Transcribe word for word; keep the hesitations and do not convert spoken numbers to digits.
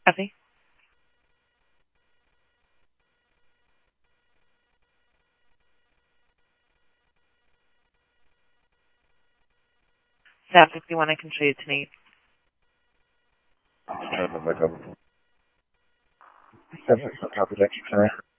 Copy. Staff fifty-one, I can show you tonight. Seven, copy, thank you, sir.